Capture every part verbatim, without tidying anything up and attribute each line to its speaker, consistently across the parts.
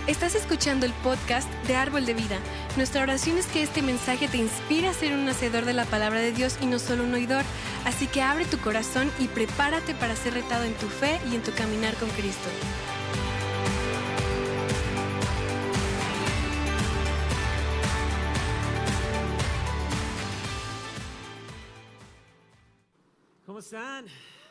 Speaker 1: Estás escuchando el podcast de Árbol de Vida. Nuestra oración es que este mensaje te inspire a ser un hacedor de la palabra de Dios y no solo un oidor. Así que abre tu corazón y prepárate para ser retado en tu fe y en tu caminar con Cristo.
Speaker 2: ¿Cómo están?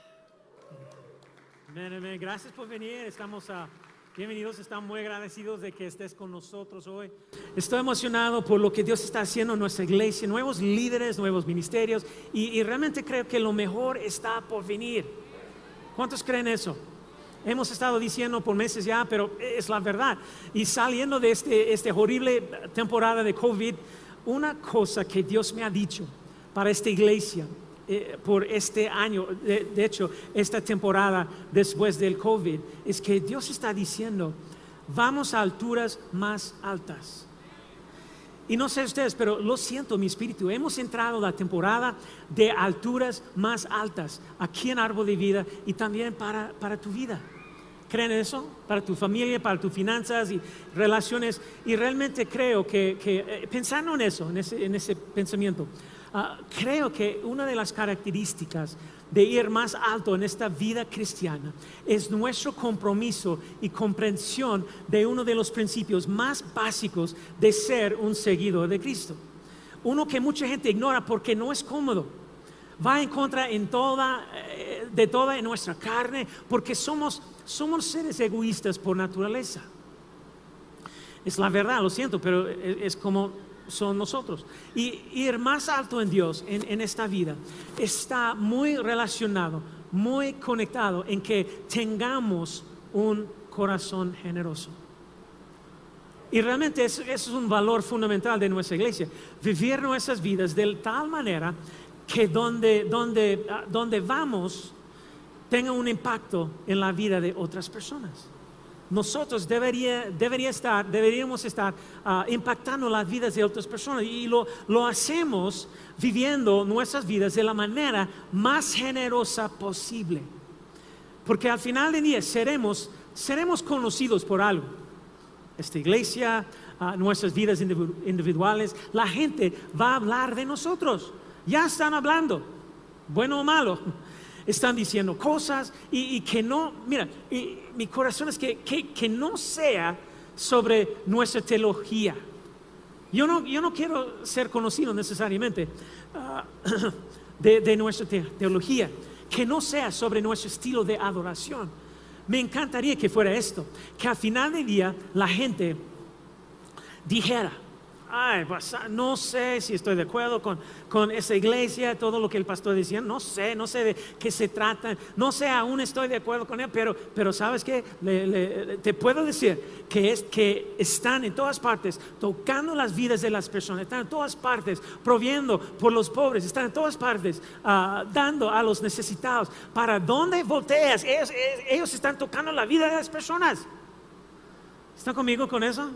Speaker 2: Amén, amén. Gracias por venir. Estamos a... Bienvenidos, estamos muy agradecidos de que estés con nosotros hoy. Estoy emocionado por lo que Dios está haciendo en nuestra iglesia, nuevos líderes, nuevos ministerios, y, y realmente creo que lo mejor está por venir. ¿Cuántos creen eso? Hemos estado diciendo por meses ya, pero es la verdad. Y saliendo de este, esta horrible temporada de COVID, una cosa que Dios me ha dicho para esta iglesia, Eh, por este año, de, de hecho, esta temporada después del COVID, es que Dios está diciendo, vamos a alturas más altas. Y no sé ustedes, pero lo siento en mi espíritu, hemos entrado la temporada de alturas más altas aquí en Árbol de Vida y también para, para tu vida. ¿Creen eso? Para tu familia, para tus finanzas y relaciones. Y realmente creo que, que eh, pensando en eso, en ese, en ese pensamiento, Uh, creo que una de las características de ir más alto en esta vida cristiana es nuestro compromiso y comprensión de uno de los principios más básicos de ser un seguidor de Cristo. Uno que mucha gente ignora porque no es cómodo. Va en contra en toda, eh, de toda en nuestra carne porque somos, somos seres egoístas por naturaleza. Es la verdad, lo siento, pero es, es como son nosotros. Y ir más alto en Dios en, en esta vida está muy relacionado, muy conectado en que tengamos un corazón generoso. Y realmente eso, eso es un valor fundamental de nuestra iglesia, vivir nuestras vidas de tal manera que donde, donde, donde vamos tenga un impacto en la vida de otras personas. Nosotros debería, debería estar, deberíamos estar uh, impactando las vidas de otras personas y lo, lo hacemos viviendo nuestras vidas de la manera más generosa posible. Porque al final del día seremos, seremos conocidos por algo. Esta iglesia, uh, nuestras vidas individuales, la gente va a hablar de nosotros. Ya están hablando, bueno o malo. Están diciendo cosas y, y que no, mira, y mi corazón es que, que, que no sea sobre nuestra teología. Yo no, yo no quiero ser conocido necesariamente uh, de, de nuestra te teología, que no sea sobre nuestro estilo de adoración. Me encantaría que fuera esto, que al final del día la gente dijera, ay, pues, no sé si estoy de acuerdo con, con esa iglesia, todo lo que el pastor decía, no sé, no sé de qué se trata, no sé, aún estoy de acuerdo con él, pero, pero ¿sabes qué? Le, le, te puedo decir que, es, que están en todas partes, tocando las vidas de las personas, están en todas partes, proviendo por los pobres, están en todas partes, uh, dando a los necesitados. ¿Para dónde volteas? Ellos, ellos están tocando la vida de las personas. ¿Están conmigo con eso?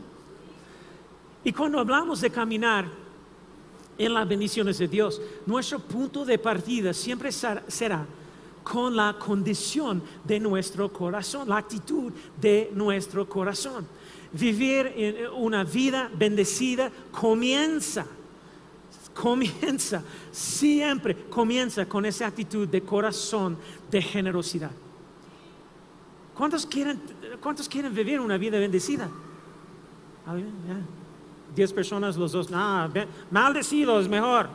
Speaker 2: Y cuando hablamos de caminar en las bendiciones de Dios, nuestro punto de partida siempre será con la condición de nuestro corazón, la actitud de nuestro corazón. Vivir en una vida bendecida comienza, comienza, siempre comienza con esa actitud de corazón de generosidad. ¿Cuántos quieren, cuántos quieren vivir una vida bendecida? ¿Alguien? Yeah. Diez personas, los dos, no, maldecidos mejor.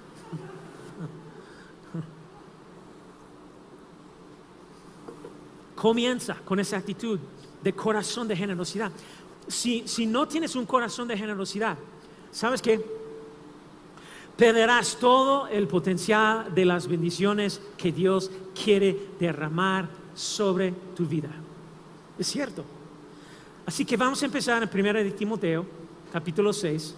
Speaker 2: Comienza con esa actitud de corazón de generosidad. Si, si no tienes un corazón de generosidad, ¿sabes qué? Perderás todo el potencial de las bendiciones que Dios quiere derramar sobre tu vida. Es cierto. Así que vamos a empezar en primera de Timoteo capítulo seis.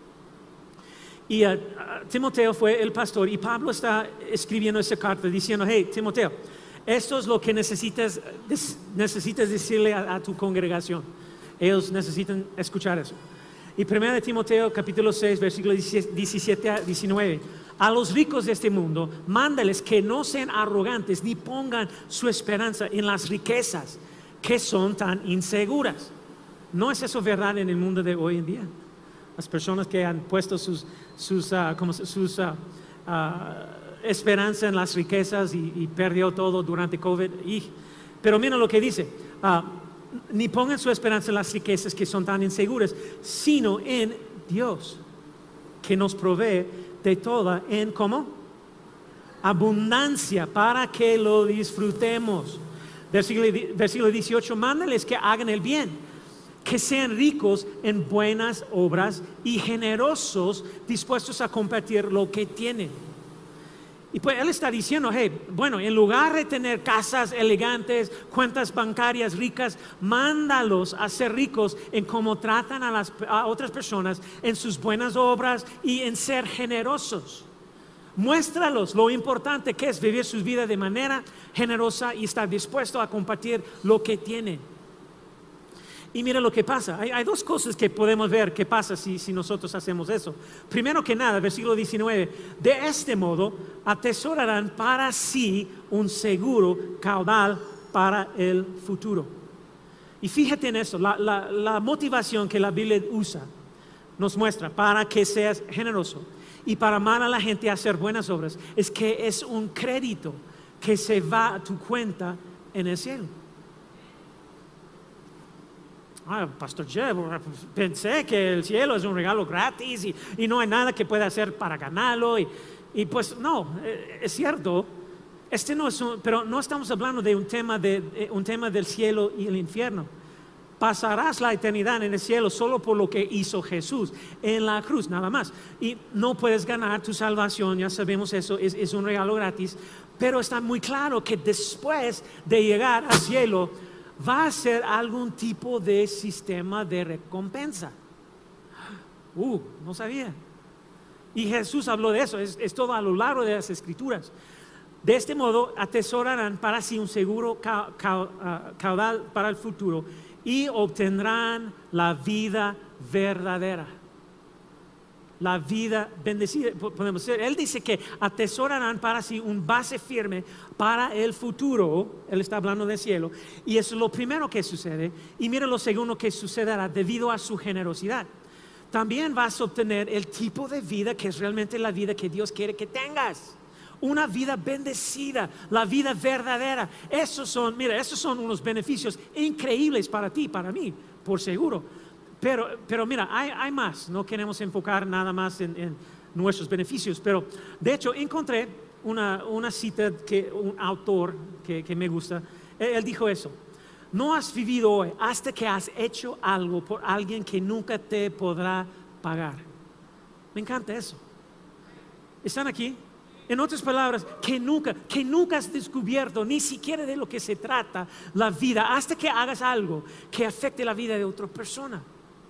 Speaker 2: Y uh, Timoteo fue el pastor y Pablo está escribiendo esa carta diciendo, hey Timoteo, esto es lo que necesitas, necesitas decirle a, a tu congregación. Ellos necesitan escuchar eso. Y primera de Timoteo capítulo seis versículos diecisiete a diecinueve. A los ricos de este mundo, mándales que no sean arrogantes ni pongan su esperanza en las riquezas que son tan inseguras. ¿No es eso verdad en el mundo de hoy en día? Las personas que han puesto sus, sus, uh, como sus uh, uh, esperanza en las riquezas y, y perdió todo durante COVID. Y, pero mira lo que dice, uh, ni pongan su esperanza en las riquezas que son tan inseguras, sino en Dios, que nos provee de toda en ¿cómo? Abundancia para que lo disfrutemos. Versículo, versículo dieciocho, mándales que hagan el bien, que sean ricos en buenas obras y generosos, dispuestos a compartir lo que tienen. Y pues él está diciendo, hey, bueno, en lugar de tener casas elegantes, cuentas bancarias ricas, mándalos a ser ricos en cómo tratan a, las, a otras personas, en sus buenas obras y en ser generosos. Muéstralos lo importante que es vivir su vida de manera generosa y estar dispuesto a compartir lo que tienen. Y mira lo que pasa, hay, hay dos cosas que podemos ver que pasa si, si nosotros hacemos eso. Primero que nada, versículo diecinueve, de este modo atesorarán para sí un seguro caudal para el futuro. Y fíjate en eso, la, la, la motivación que la Biblia usa nos muestra para que seas generoso y para amar a la gente a hacer buenas obras, es que es un crédito que se va a tu cuenta en el cielo. Ah, Pastor Jeff, pensé que el cielo es un regalo gratis y, y no hay nada que pueda hacer para ganarlo. Y, y pues no, es cierto, este no es un, pero no estamos hablando de un tema, de un tema del cielo y el infierno. Pasarás la eternidad en el cielo solo por lo que hizo Jesús en la cruz, nada más. Y no puedes ganar tu salvación, ya sabemos eso, es, es un regalo gratis. Pero está muy claro que después de llegar al cielo, va a ser algún tipo de sistema de recompensa. Uh, no sabía. Y Jesús habló de eso, es, es todo a lo largo de las Escrituras. De este modo atesorarán para sí un seguro ca, ca, uh, caudal para el futuro y obtendrán la vida verdadera. La vida bendecida, podemos decir. Él dice que atesorarán para sí un base firme para el futuro. Él está hablando del cielo. Y eso es lo primero que sucede. Y mira lo segundo que sucederá debido a su generosidad. También vas a obtener el tipo de vida que es realmente la vida que Dios quiere que tengas. Una vida bendecida, la vida verdadera. Esos son, mira, esos son unos beneficios increíbles para ti, para mí, por seguro. Pero, pero mira, hay, hay más, no queremos enfocar nada más en, en nuestros beneficios, pero de hecho encontré una, una cita que un autor que, que me gusta, él, él dijo eso, no has vivido hoy hasta que has hecho algo por alguien que nunca te podrá pagar. Me encanta eso. ¿Están aquí? En otras palabras, que nunca, que nunca has descubierto ni siquiera de lo que se trata la vida hasta que hagas algo que afecte la vida de otra persona.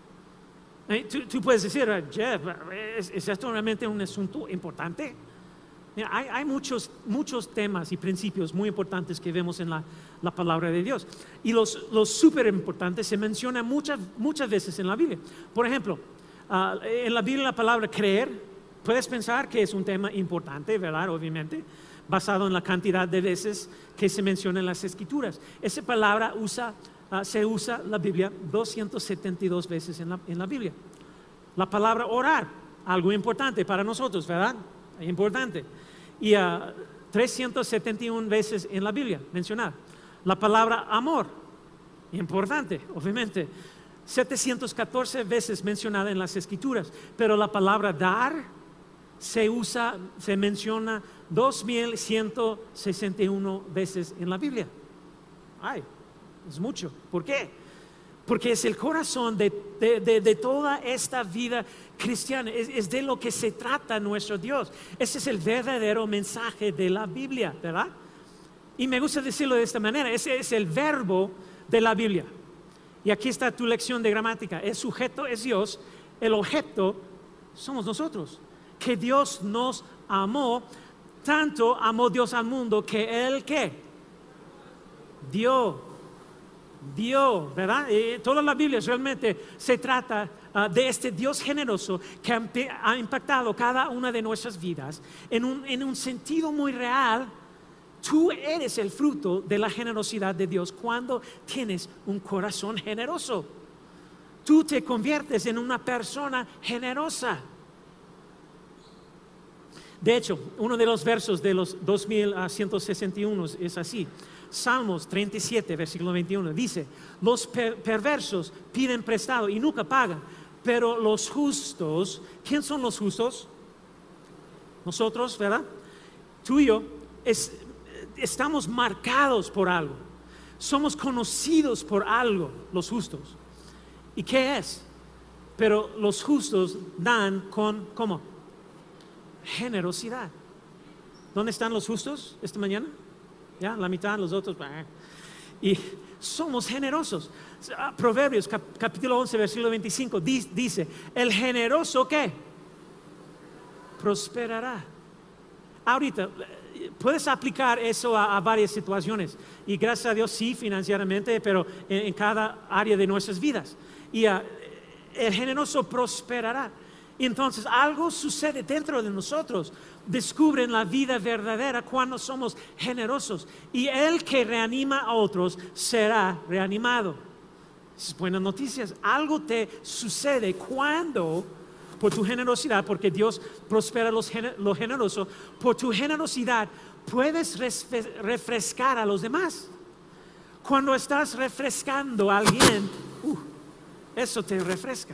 Speaker 2: Tú, tú puedes decir, Jeff, ¿es, ¿es esto realmente un asunto importante? Mira, hay, hay muchos, muchos temas y principios muy importantes que vemos en la, la palabra de Dios. Y los, los súper importantes se mencionan muchas, muchas veces en la Biblia. Por ejemplo, uh, en la Biblia la palabra creer, puedes pensar que es un tema importante, ¿verdad? Obviamente, basado en la cantidad de veces que se menciona en las Escrituras. Esa palabra usa... Uh, se usa la Biblia doscientas setenta y dos veces en la, en la Biblia. La palabra orar, algo importante para nosotros, ¿verdad? Importante. Y uh, trescientas setenta y una veces en la Biblia mencionada. La palabra amor, importante, obviamente. setecientas catorce veces mencionada en las Escrituras. Pero la palabra dar se usa, se menciona dos mil ciento sesenta y una veces en la Biblia. Ay. Es mucho. ¿Por qué? Porque es el corazón de, de, de, de toda esta vida cristiana. Es, es de lo que se trata nuestro Dios. Ese es el verdadero mensaje de la Biblia, ¿verdad? Y me gusta decirlo de esta manera. Ese es el verbo de la Biblia. Y aquí está tu lección de gramática. El sujeto es Dios. El objeto somos nosotros. Que Dios nos amó. Tanto amó Dios al mundo que Él, ¿qué? Dio. Dios, ¿verdad? Y toda la Biblia realmente se trata uh, de este Dios generoso que ha, ha impactado cada una de nuestras vidas en un, en un sentido muy real. Tú eres el fruto de la generosidad de Dios cuando tienes un corazón generoso. tú te conviertes en una persona generosa. De hecho, uno de los versos de los dos mil ciento sesenta y uno es así. Salmos treinta y siete, versículo veintiuno, dice: los per perversos piden prestado y nunca pagan, pero los justos, ¿quién son los justos? Nosotros, ¿verdad? Tú y yo es, estamos marcados por algo, somos conocidos por algo, los justos. ¿Y qué es? Pero los justos dan con, ¿cómo? Generosidad. ¿Dónde están los justos esta mañana? Ya, la mitad, los otros. Y somos generosos. Proverbios cap capítulo once, versículo veinticinco dice: el generoso, ¿qué? Prosperará. Ahorita puedes aplicar eso a, a varias situaciones, y gracias a Dios sí, financieramente, pero en, en cada área de nuestras vidas. Y uh, el generoso prosperará. Y entonces algo sucede dentro de nosotros. Descubren la vida verdadera cuando somos generosos. Y el que reanima a otros será reanimado. Es buenas noticias. Algo te sucede cuando, por tu generosidad, porque Dios prospera los, lo generoso, por tu generosidad puedes refrescar a los demás. Cuando estás refrescando a alguien, uh, eso te refresca.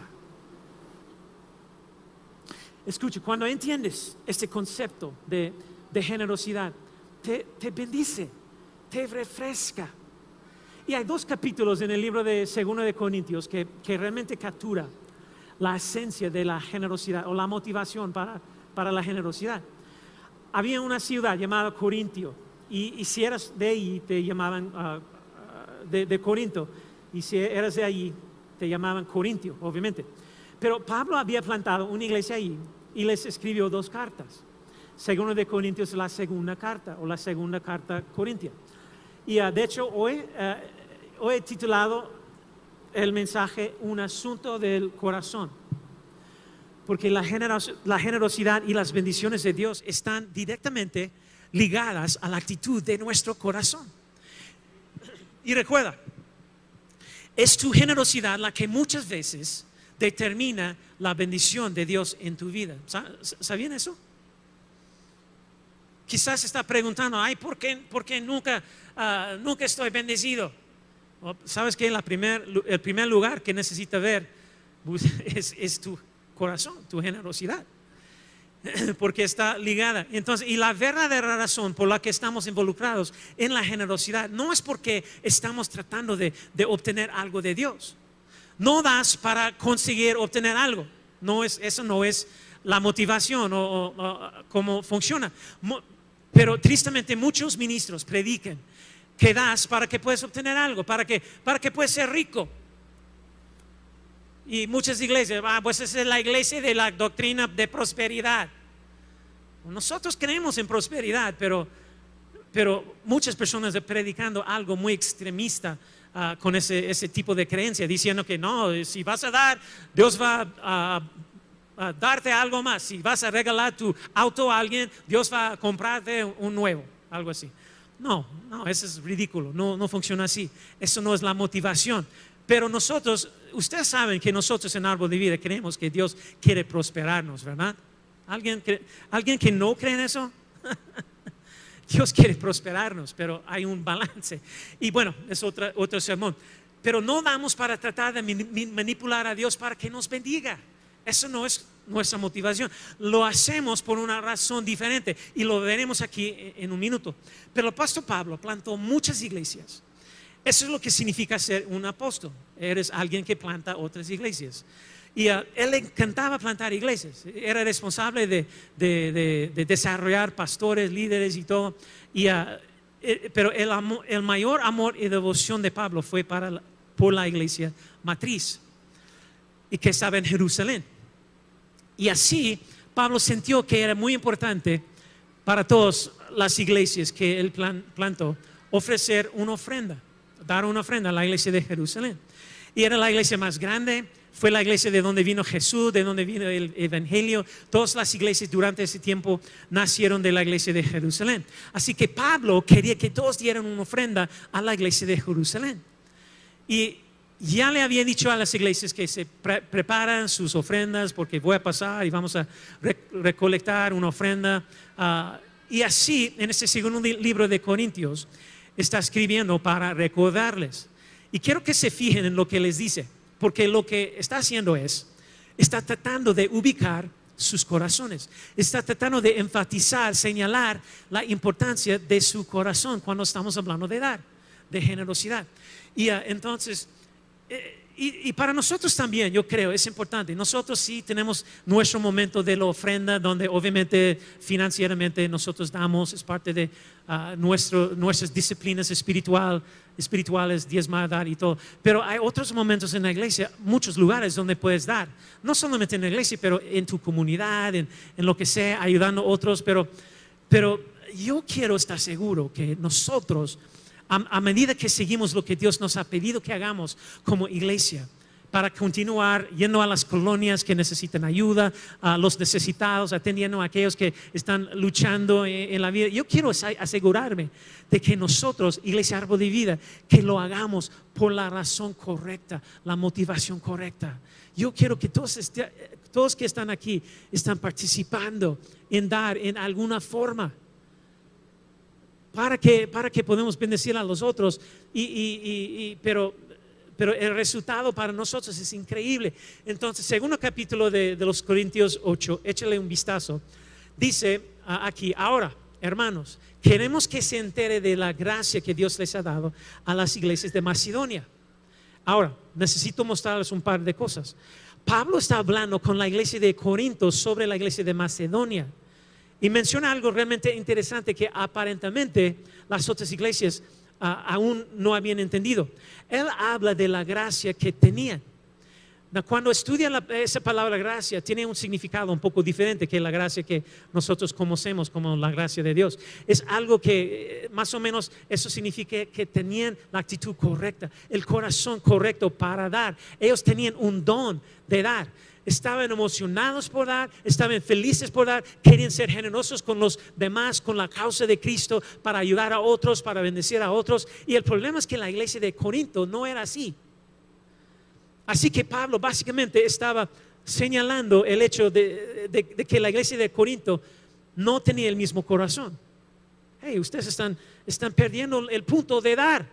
Speaker 2: Escucha, cuando entiendes este concepto de, de generosidad, te, te bendice, te refresca. Y hay dos capítulos en el libro de Segunda de Corintios que, que realmente captura la esencia de la generosidad o la motivación para, para la generosidad. Había una ciudad llamada Corintio, y, y si eras de ahí te llamaban uh, uh, de, de Corinto, y si eras de allí te llamaban Corintio, obviamente. Pero Pablo había plantado una iglesia ahí y les escribió dos cartas. Segunda de Corintios es la segunda carta, o la segunda carta corintia. Y uh, de hecho hoy, uh, hoy he titulado el mensaje Un asunto del corazón. Porque la, generos la generosidad y las bendiciones de Dios están directamente ligadas a la actitud de nuestro corazón. Y recuerda, es tu generosidad la que muchas veces determina la bendición de Dios en tu vida. ¿Sabían eso? Quizás se está preguntando: ay, ¿por qué, por qué nunca, uh, nunca estoy bendecido? ¿Sabes qué? La primer, el primer lugar que necesita ver es, es tu corazón, tu generosidad, porque está ligada. Entonces, y la verdadera razón por la que estamos involucrados en la generosidad no es porque estamos tratando de, de obtener algo de Dios. No das para conseguir obtener algo. No es, eso no es la motivación o, o, o cómo funciona. Mo, pero tristemente muchos ministros predican que das para que puedas obtener algo, para que, para que puedas ser rico. Y muchas iglesias, ah, pues esa es la iglesia de la doctrina de prosperidad. Nosotros creemos en prosperidad, pero, pero muchas personas están predicando algo muy extremista. Uh, con ese, ese tipo de creencia, diciendo que no, si vas a dar, Dios va a, a, a darte algo más. Si vas a regalar tu auto a alguien, Dios va a comprarte un nuevo, algo así. No, no, eso es ridículo, no, no funciona así. Eso no es la motivación. Pero nosotros, ustedes saben que nosotros en Árbol de Vida creemos que Dios quiere prosperarnos, ¿verdad? ¿Alguien, ¿alguien que no cree en eso? Dios quiere prosperarnos, pero hay un balance. Y bueno, es otra, otro sermón. Pero no damos para tratar de manipular a Dios para que nos bendiga. Eso no es nuestra motivación. Lo hacemos por una razón diferente y lo veremos aquí en un minuto. Pero el apóstol Pablo plantó muchas iglesias. Eso es lo que significa ser un apóstol. Eres alguien que planta otras iglesias. Y uh, él le encantaba plantar iglesias. Era responsable de, de, de, de desarrollar pastores, líderes y todo. Y, uh, eh, pero el, amor, el mayor amor y devoción de Pablo fue para la, por la iglesia matriz, y que estaba en Jerusalén. Y así Pablo sintió que era muy importante para todas las iglesias que él plan, plantó ofrecer una ofrenda, dar una ofrenda a la iglesia de Jerusalén. Y era la iglesia más grande. Fue la iglesia de donde vino Jesús, de donde vino el evangelio. Todas las iglesias durante ese tiempo nacieron de la iglesia de Jerusalén. Así que Pablo quería que todos dieran una ofrenda a la iglesia de Jerusalén. Y ya le había dicho a las iglesias que se pre preparan sus ofrendas porque voy a pasar y vamos a re recolectar una ofrenda. Uh, y así, en este segundo li libro de Corintios, está escribiendo para recordarles. Y quiero que se fijen en lo que les dice, porque lo que está haciendo es, está tratando de ubicar sus corazones, está tratando de enfatizar, señalar la importancia de su corazón cuando estamos hablando de dar, de generosidad. Y uh, entonces, eh, y, y para nosotros también, yo creo, es importante. Nosotros sí tenemos nuestro momento de la ofrenda, donde obviamente financieramente nosotros damos, es parte de uh, nuestro, nuestras disciplinas espiritual, espirituales, diezmar, dar y todo. Pero hay otros momentos en la iglesia, muchos lugares donde puedes dar. No solamente en la iglesia, pero en tu comunidad, en, en lo que sea, ayudando a otros. Pero, pero yo quiero estar seguro que nosotros, A, a medida que seguimos lo que Dios nos ha pedido que hagamos como iglesia, para continuar yendo a las colonias que necesitan ayuda, a los necesitados, atendiendo a aquellos que están luchando en, en la vida. Yo quiero asegurarme de que nosotros, Iglesia Árbol de Vida, que lo hagamos por la razón correcta, la motivación correcta. Yo quiero que todos, este, todos que están aquí están participando en dar en alguna forma. Para que, para que podamos bendecir a los otros, y, y, y, y, pero, pero el resultado para nosotros es increíble. Entonces, segundo capítulo de, de los Corintios ocho, échale un vistazo. Dice uh, aquí, ahora, hermanos, queremos que se entere de la gracia que Dios les ha dado a las iglesias de Macedonia. Ahora, necesito mostrarles un par de cosas. Pablo está hablando con la iglesia de Corinto sobre la iglesia de Macedonia. Y menciona algo realmente interesante que aparentemente las otras iglesias uh, aún no habían entendido. Él habla de la gracia que tenían. Cuando estudia la, esa palabra gracia, tiene un significado un poco diferente que la gracia que nosotros conocemos como la gracia de Dios. Es algo que más o menos eso significa que tenían la actitud correcta, el corazón correcto para dar. Ellos tenían un don de dar. Estaban emocionados por dar, estaban felices por dar, querían ser generosos con los demás, con la causa de Cristo, para ayudar a otros, para bendecir a otros. Y el problema es que la iglesia de Corinto no era así. Así que Pablo básicamente estaba señalando el hecho de, de, de que la iglesia de Corinto no tenía el mismo corazón. Hey, ustedes están, están perdiendo el punto de dar.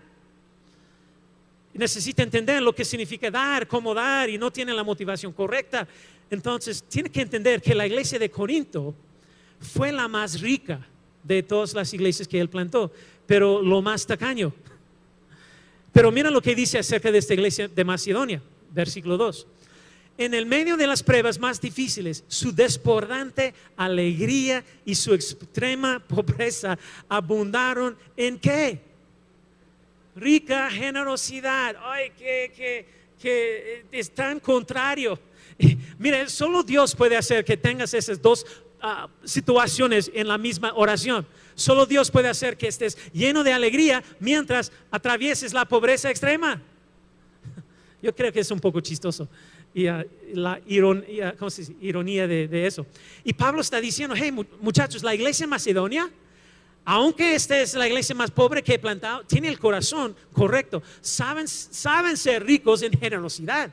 Speaker 2: Necesita entender lo que significa dar, cómo dar, y no tiene la motivación correcta. Entonces tiene que entender que la iglesia de Corinto fue la más rica de todas las iglesias que él plantó, pero lo más tacaño. Pero mira lo que dice acerca de esta iglesia de Macedonia, versículo dos. En el medio de las pruebas más difíciles, su desbordante alegría y su extrema pobreza abundaron en ¿qué? Rica generosidad. Ay, que, que, que es tan contrario. Mire, solo Dios puede hacer que tengas esas dos uh, situaciones en la misma oración. Solo Dios puede hacer que estés lleno de alegría mientras atravieses la pobreza extrema. Yo creo que es un poco chistoso y, uh, la ironía, ¿cómo se dice? ironía de, de eso. Y Pablo está diciendo, hey muchachos, la iglesia en Macedonia, aunque esta es la iglesia más pobre que he plantado, tiene el corazón correcto. Saben, saben ser ricos en generosidad.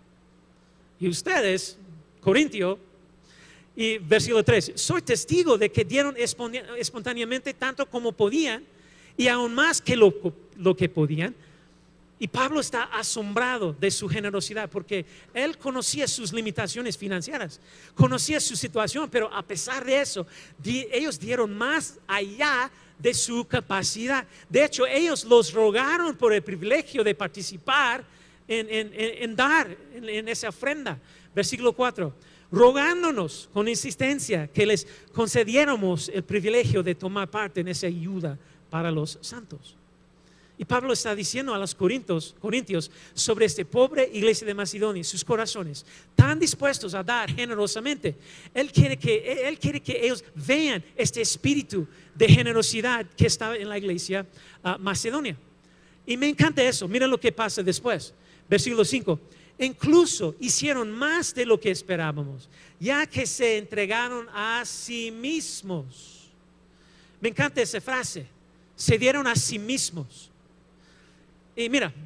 Speaker 2: Y ustedes, Corintio, y versículo tres, soy testigo de que dieron espontáneamente tanto como podían y aún más que lo, lo que podían. Y Pablo está asombrado de su generosidad porque él conocía sus limitaciones financieras, conocía su situación, pero a pesar de eso, di, ellos dieron más allá de su capacidad. De hecho, ellos los rogaron por el privilegio de participar en, en, en, en dar en, en esa ofrenda. Versículo cuatro, rogándonos con insistencia que les concediéramos el privilegio de tomar parte en esa ayuda para los santos. Y Pablo está diciendo a los corintios, corintios sobre esta pobre iglesia de Macedonia, sus corazones tan dispuestos a dar generosamente. Él quiere que, él quiere que ellos vean este espíritu de generosidad que estaba en la iglesia uh, Macedonia. Y me encanta eso. Mira lo que pasa después. Versículo cinco. Incluso hicieron más de lo que esperábamos, ya que se entregaron a sí mismos. Me encanta esa frase. Se dieron a sí mismos. Y mira,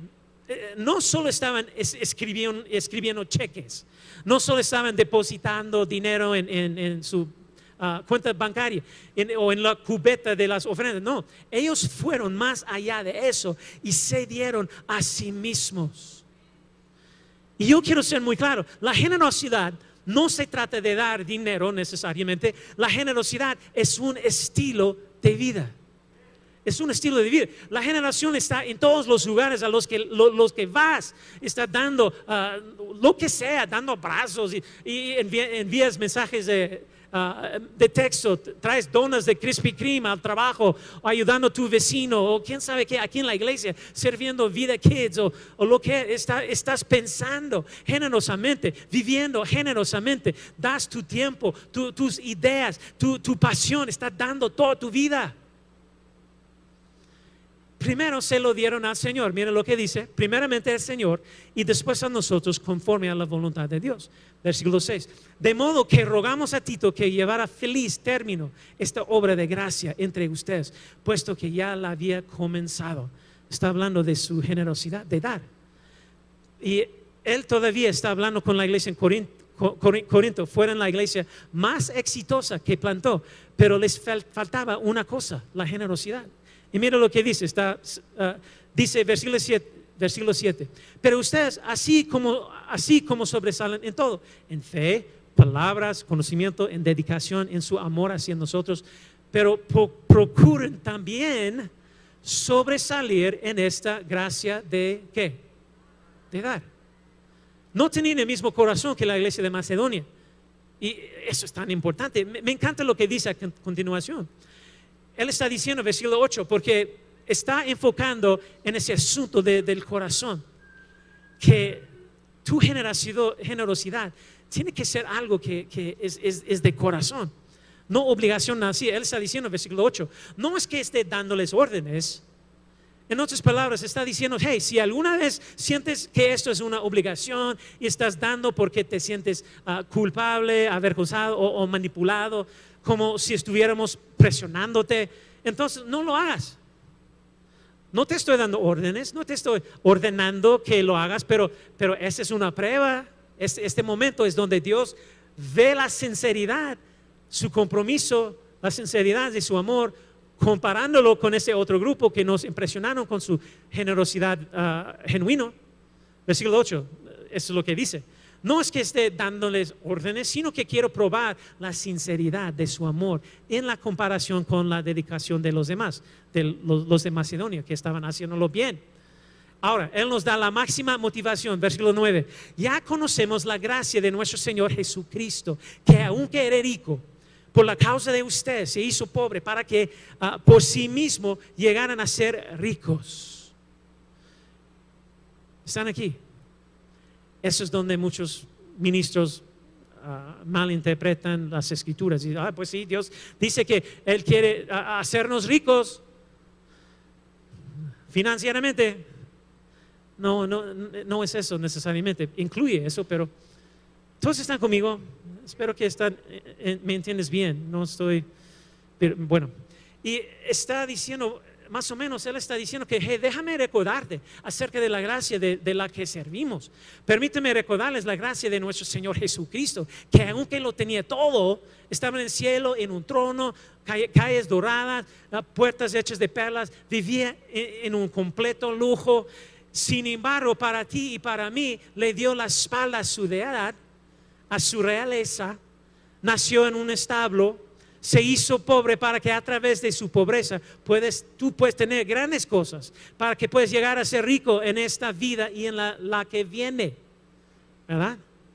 Speaker 2: eh, no solo estaban es, escribiendo, escribiendo cheques, no solo estaban depositando dinero en, en, en su uh, cuenta bancaria en, o en la cubeta de las ofrendas. No, ellos fueron más allá de eso y se dieron a sí mismos. Y yo quiero ser muy claro, la generosidad no se trata de dar dinero necesariamente. La generosidad es un estilo de vida. Es un estilo de vida. La generación está en todos los lugares a los que, lo, los que vas. Está dando uh, lo que sea, dando abrazos y, y envías mensajes de, uh, de texto. Traes donas de Krispy Kreme al trabajo, o ayudando a tu vecino, o quién sabe qué, aquí en la iglesia, sirviendo Vida Kids, o, o lo que está, estás pensando generosamente, viviendo generosamente. Das tu tiempo, tu, tus ideas, tu, tu pasión, estás dando toda tu vida. Primero se lo dieron al Señor. Miren lo que dice. Primeramente al Señor y después a nosotros conforme a la voluntad de Dios. Versículo seis. De modo que rogamos a Tito que llevara feliz término esta obra de gracia entre ustedes, puesto que ya la había comenzado. Está hablando de su generosidad, de dar. Y él todavía está hablando con la iglesia en Corinto. Corinto fueron la iglesia más exitosa que plantó, pero les faltaba una cosa, la generosidad. Y mira lo que dice, está, uh, dice versículo siete, versículo siete. Pero ustedes así como, así como sobresalen en todo, en fe, palabras, conocimiento, en dedicación, en su amor hacia nosotros, pero po- procuren también sobresalir en esta gracia de ¿qué? De dar. No tenían el mismo corazón que la iglesia de Macedonia. Y eso es tan importante. Me, me encanta lo que dice a continuación. Él está diciendo, versículo ocho, porque está enfocando en ese asunto de, del corazón, que tu generosidad tiene que ser algo que, que es, es, es de corazón, no obligación así. Él está diciendo, versículo ocho, no es que esté dándoles órdenes. En otras palabras, está diciendo, hey, si alguna vez sientes que esto es una obligación y estás dando porque te sientes uh, culpable, avergonzado o, o manipulado, como si estuviéramos presionándote, entonces no lo hagas. No te estoy dando órdenes, no te estoy ordenando que lo hagas, pero, pero esa es una prueba. Este, este momento es donde Dios ve la sinceridad, su compromiso, la sinceridad de su amor, comparándolo con ese otro grupo que nos impresionaron con su generosidad uh, genuino. Versículo ocho, eso es lo que dice. No es que esté dándoles órdenes, sino que quiero probar la sinceridad de su amor en la comparación con la dedicación de los demás, de los, los de Macedonia, que estaban haciéndolo bien. Ahora, Él nos da la máxima motivación, versículo nueve. Ya conocemos la gracia de nuestro Señor Jesucristo, que aunque era rico, por la causa de usted se hizo pobre para que uh, por sí mismo llegaran a ser ricos. ¿Están aquí? Eso es donde muchos ministros uh, malinterpretan las escrituras. Y, ah, pues sí, Dios dice que Él quiere uh, hacernos ricos financieramente. No, no, no es eso necesariamente. Incluye eso, pero todos están conmigo. Espero que están, eh, me entiendes bien. No estoy, pero, bueno. Y está diciendo, más o menos, Él está diciendo que hey, déjame recordarte acerca de la gracia de, de la que servimos. Permíteme recordarles la gracia de nuestro Señor Jesucristo, que aunque lo tenía todo, estaba en el cielo, en un trono, calles doradas, puertas hechas de perlas, vivía en, en un completo lujo. Sin embargo, para ti y para mí, le dio la espalda a su deidad, a su realeza, nació en un establo, se hizo pobre para que a través de su pobreza puedes, tú puedes tener grandes cosas, para que puedas llegar a ser rico en esta vida y en la, la que viene, ¿verdad?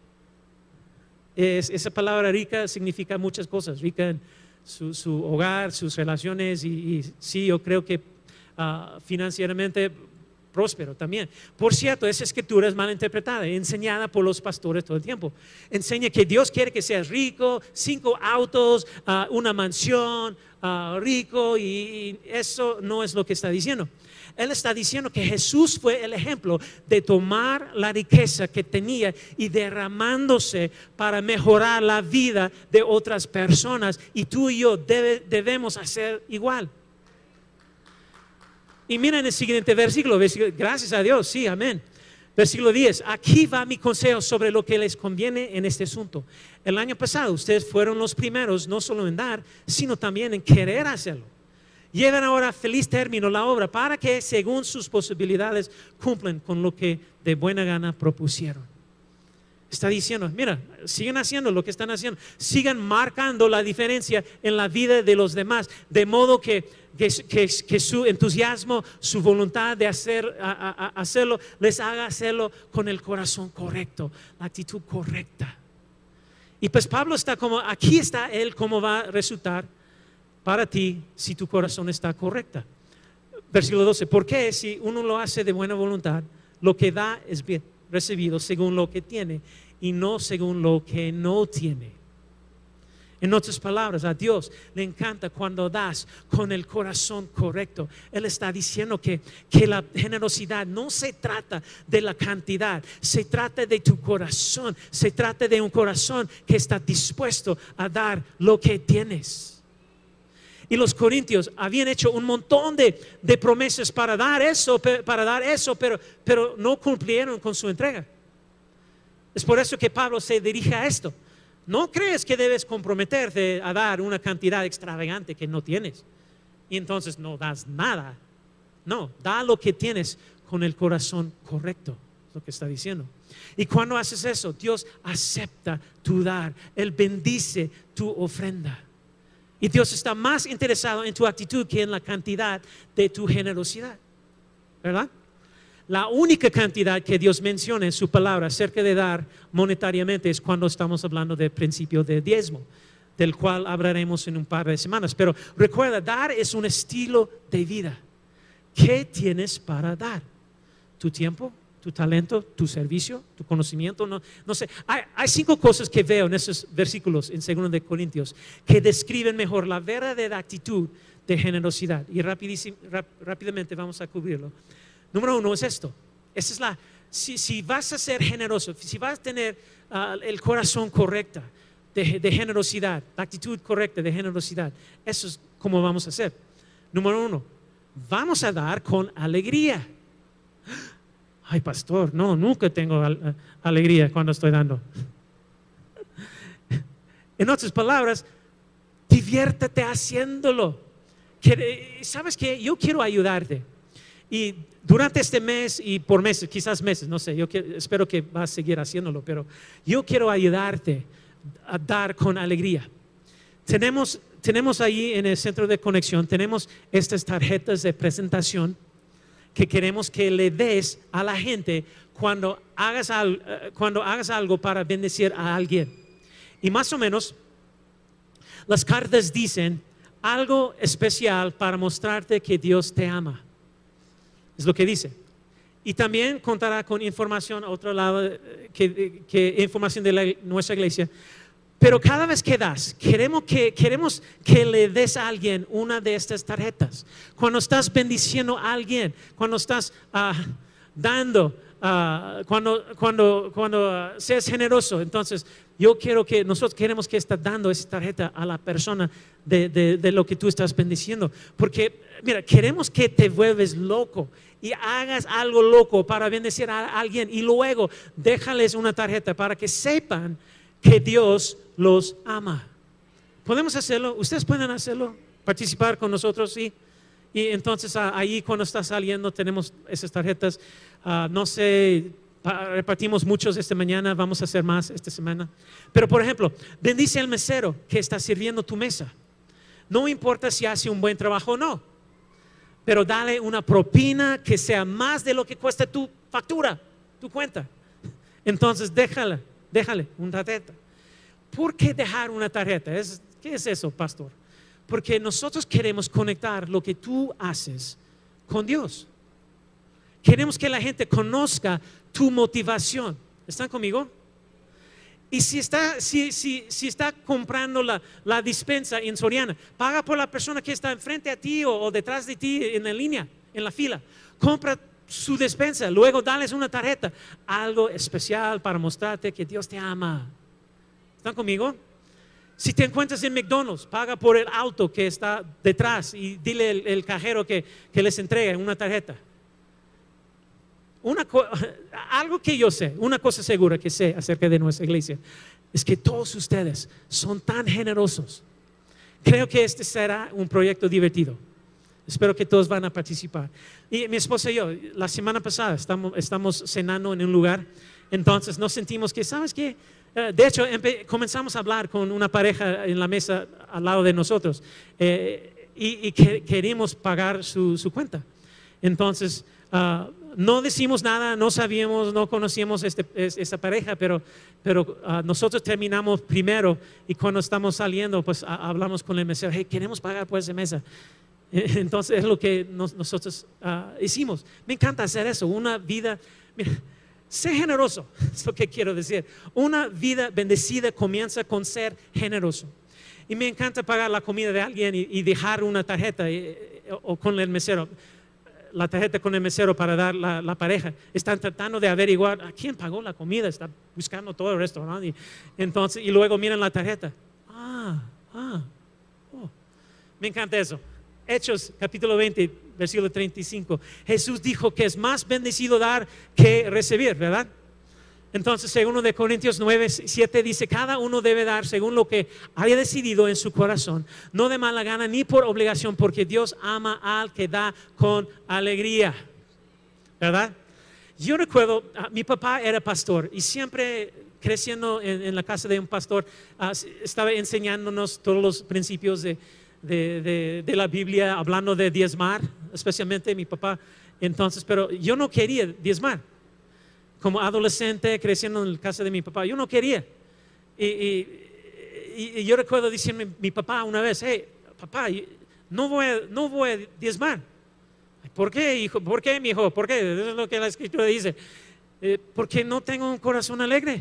Speaker 2: Es, esa palabra rica significa muchas cosas, rica en su, su hogar, sus relaciones y, y sí, yo creo que uh, financieramente próspero también. Por cierto, esa escritura es mal interpretada, enseñada por los pastores todo el tiempo. Enseña que Dios quiere que seas rico, cinco autos, uh, una mansión, uh, rico, y, y eso no es lo que está diciendo. Él está diciendo que Jesús fue el ejemplo de tomar la riqueza que tenía y derramándose para mejorar la vida de otras personas, y tú y yo debe, debemos hacer igual. Y miren el siguiente versículo, versículo, gracias a Dios, sí, amén. Versículo diez, aquí va mi consejo sobre lo que les conviene en este asunto. El año pasado ustedes fueron los primeros, no solo en dar, sino también en querer hacerlo. Lleven ahora a feliz término la obra para que según sus posibilidades cumplan con lo que de buena gana propusieron. Está diciendo, mira, sigan haciendo lo que están haciendo, sigan marcando la diferencia en la vida de los demás, de modo que, que, que, que su entusiasmo, su voluntad de hacer, a, a, a hacerlo, les haga hacerlo con el corazón correcto, la actitud correcta. Y pues Pablo está como, aquí está él, cómo va a resultar para ti si tu corazón está correcta. Versículo doce, ¿por qué si uno lo hace de buena voluntad, lo que da es bien recibido según lo que tiene y no según lo que no tiene? En otras palabras, a Dios le encanta cuando das con el corazón correcto. Él está diciendo que, que la generosidad no se trata de la cantidad, se trata de tu corazón, se trata de un corazón que está dispuesto a dar lo que tienes. Y los corintios habían hecho un montón de, de promesas para dar eso, para dar eso, pero, pero no cumplieron con su entrega. Es por eso que Pablo se dirige a esto. No crees que debes comprometerte a dar una cantidad extravagante que no tienes y entonces no das nada. No, da lo que tienes con el corazón correcto, es lo que está diciendo. Y cuando haces eso, Dios acepta tu dar, Él bendice tu ofrenda. Y Dios está más interesado en tu actitud que en la cantidad de tu generosidad, ¿verdad? La única cantidad que Dios menciona en su palabra acerca de dar monetariamente es cuando estamos hablando del principio de diezmo, del cual hablaremos en un par de semanas. Pero recuerda, dar es un estilo de vida. ¿Qué tienes para dar? ¿Tu tiempo? ¿Tu talento? ¿Tu servicio? ¿Tu conocimiento? No, no sé. Hay, hay cinco cosas que veo en esos versículos en segundo de Corintios que describen mejor la verdadera actitud de generosidad. Y rap, rápidamente vamos a cubrirlo. Número uno es esto. Esa es la, si, si vas a ser generoso, si vas a tener uh, el corazón correcto de, de generosidad, la actitud correcta de generosidad, eso es como vamos a hacer. Número uno, vamos a dar con alegría. Ay, pastor, no, nunca tengo al, alegría cuando estoy dando. En otras palabras, diviértete haciéndolo. ¿Sabes qué? Yo quiero ayudarte. Y durante este mes y por meses, quizás meses, no sé, yo quiero, espero que vas a seguir haciéndolo, pero yo quiero ayudarte a dar con alegría. Tenemos, tenemos ahí en el centro de conexión, tenemos estas tarjetas de presentación que queremos que le des a la gente cuando hagas, al, cuando hagas algo para bendecir a alguien. Y más o menos, las cartas dicen algo especial para mostrarte que Dios te ama. Es lo que dice. Y también contará con información a otro lado, que, que información de la, nuestra iglesia. Pero cada vez que das, queremos que, queremos que le des a alguien una de estas tarjetas. Cuando estás bendiciendo a alguien, cuando estás uh, dando, uh, cuando, cuando, cuando uh, seas generoso, entonces yo quiero que, nosotros queremos que estés dando esa tarjeta a la persona de, de, de lo que tú estás bendiciendo. Porque, mira, queremos que te vuelves loco y hagas algo loco para bendecir a alguien y luego déjales una tarjeta para que sepan que Dios los ama. ¿Podemos hacerlo? ¿Ustedes pueden hacerlo? ¿Participar con nosotros? Sí. Y entonces ahí cuando está saliendo tenemos esas tarjetas. Uh, no sé, repartimos muchos esta mañana, vamos a hacer más esta semana. Pero por ejemplo, bendice al mesero que está sirviendo tu mesa. No importa si hace un buen trabajo o no, pero dale una propina que sea más de lo que cuesta tu factura, tu cuenta. Entonces déjala. Déjale una tarjeta. ¿Por qué dejar una tarjeta? Es, ¿Qué es eso, pastor? Porque nosotros queremos conectar lo que tú haces con Dios. Queremos que la gente conozca tu motivación. ¿Están conmigo? Y si está, si, si, si está comprando la, la despensa en Soriana, paga por la persona que está enfrente a ti o, o detrás de ti en la línea, en la fila. Compra su despensa, luego dales una tarjeta, algo especial para mostrarte que Dios te ama. ¿Están conmigo? Si te encuentras en McDonald's, paga por el auto que está detrás y dile el, el cajero que, que les entregue una tarjeta. Una algo que yo sé, una cosa segura que sé acerca de nuestra iglesia, es que todos ustedes son tan generosos. Creo que este será un proyecto divertido. Espero que todos van a participar. Y mi esposa y yo, la semana pasada estamos, estamos cenando en un lugar, entonces nos sentimos que, ¿sabes qué? De hecho, comenzamos a hablar con una pareja en la mesa al lado de nosotros eh, y, y que, queríamos pagar su, su cuenta. Entonces, uh, no decimos nada, no sabíamos, no conocíamos este, esta pareja, pero, pero uh, nosotros terminamos primero y cuando estamos saliendo, pues uh, hablamos con el mesero, hey, queremos pagar por esa mesa. Entonces, es lo que nos, nosotros uh, hicimos. Me encanta hacer eso, una vida... Mira, sé generoso, es lo que quiero decir. Una vida bendecida comienza con ser generoso. Y me encanta pagar la comida de alguien y, y dejar una tarjeta y, o con el mesero, la tarjeta con el mesero para dar la, la pareja. Están tratando de averiguar a quién pagó la comida, está buscando todo el restaurante. Y, entonces, y luego miran la tarjeta. Ah, ah, oh. Me encanta eso. Hechos capítulo veinte, versículo treinta y cinco. Jesús dijo que es más bendecido dar que recibir, ¿verdad? Entonces, según de Corintios nueve, siete dice, cada uno debe dar según lo que haya decidido en su corazón, no de mala gana ni por obligación, porque Dios ama al que da con alegría, ¿verdad? Yo recuerdo, uh, mi papá era pastor y siempre creciendo en, en la casa de un pastor, uh, estaba enseñándonos todos los principios de De, de, de la Biblia, hablando de diezmar, especialmente mi papá. Entonces, pero yo no quería diezmar. Como adolescente, creciendo en la casa de mi papá, yo no quería. Y, y, y, y yo recuerdo diciendo a mi papá una vez, hey, papá, no voy a, no voy a diezmar. ¿Por qué, hijo? ¿Por qué, mi hijo? ¿Por qué? Eso es lo que la Escritura dice. Eh, porque no tengo un corazón alegre.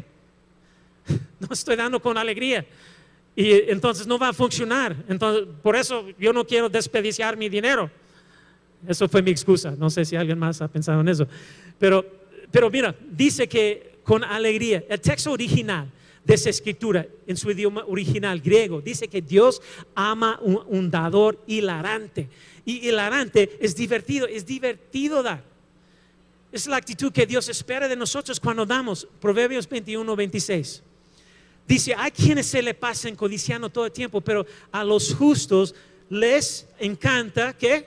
Speaker 2: No estoy dando con alegría. Y entonces no va a funcionar. Entonces, por eso yo no quiero desperdiciar mi dinero. Eso fue mi excusa. No sé si alguien más ha pensado en eso. Pero, pero mira, dice que con alegría. El texto original de esa escritura, en su idioma original griego, dice que Dios ama un, un dador hilarante. Y hilarante es divertido, es divertido dar. Es la actitud que Dios espera de nosotros cuando damos. Proverbios veintiuno, veintiséis. Dice, hay quienes se le pasan codiciando todo el tiempo, pero a los justos les encanta, ¿qué?